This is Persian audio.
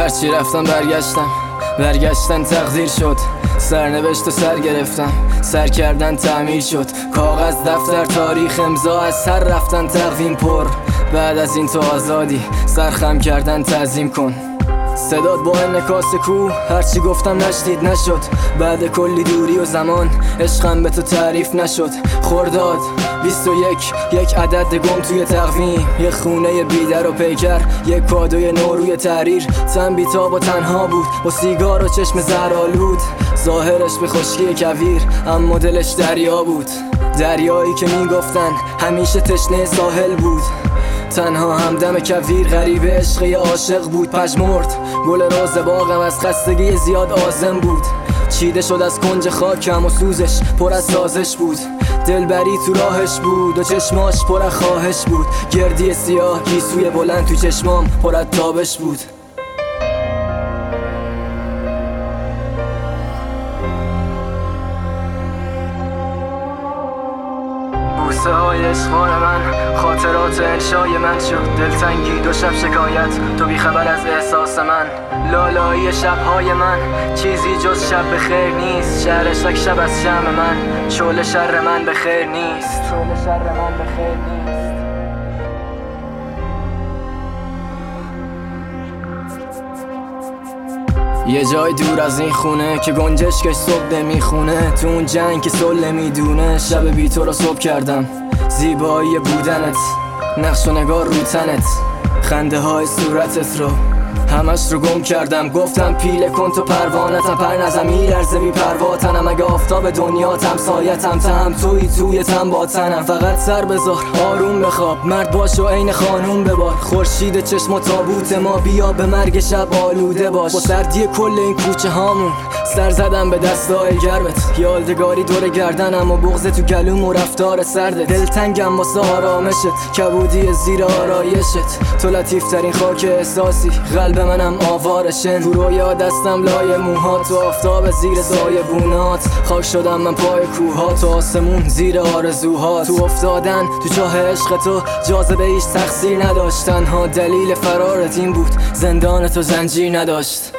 هرچی رفتم برگشتن تقدیر شد. سرنوشت و سر گرفتم، سر کردن تعمیر شد. کاغذ، دفتر، تاریخ، امضا از سر رفتن، تقویم پر. بعد از این تو آزادی، سرخم کردن تعظیم کن. صدات با انعکاس کوه، هرچی گفتم نشنید نشد. بعد کلی دوری و زمان، عشقم به تو تعریف نشد. خرداد 21، یک عدد گم توی تقویم. یک خونه بیدر و پیکر، یک کادوی نو روی تحریر. تن بیتاب و تنها بود، با سیگار و چشم زهرآلود. ظاهرش به خشکی کویر، اما دلش دریا بود. دریایی که میگفتن همیشه تشنه ساحل بود. تنها همدم کویر، غریب عشق عاشق بود. پژمرد گل روز باغم، از خستگی زیاد آزم بود. چیده شد از کنج خاکم و سوزش پر از سازش بود. دلبری تو راهش بود و چشماش پر از خواهش بود. گردی سیاه، گیسوی بلند تو چشمام پر از تابش بود. بوسه های عشقان من، خاطرات انشای من شد. دلتنگی، دو شب شکایت، تو بیخبر از احساس من. لالایی شبهای من، چیزی جز شب بخیر نیست. شهرش یک شب از شم من، شعله شر من بخیر نیست. یه جای دور از این خونه که گنجشکش صبح میخونه. تو اون جنگ که صلح میدونه، شب بی تو رو صبح کردم. زیبایی بودنت، نقش و نگار رو تنت، خنده های صورتت رو همش رو گم کردم. گفتم پیله کن تو پروانتم، پر نزم میلرزه بی پروا تنم. اگه آفتاب دنیاتم، سایتم، تهم توی تم با تنم. فقط سر بذار آروم بخواب، مرد باش و عین خانوم ببار. خورشید چشم و تابوت ما، بیا به مرگ شب آلوده باش. با سردی کل این کوچه هامون، سر زدم به دستای گرمت. یادگاری دور گردنم و بغض تو گلوم و رفتار سرده. دلتنگم واسه آرامشت، کبودی زیر آرایشت. تو لطیف ترین خاک احساسی، قلب منم آوارشن. تو رویا دستم لای موهات، تو آفتاب زیر سایبونات. خاک شدم من پای کوهات، تو آسمون زیر آرزوهات. تو افتادن تو چاه عشق تو، جاذبه ایش تقصیر نداشت. تنها دلیل فرارت این بود، زندان تو زنجیر نداشت.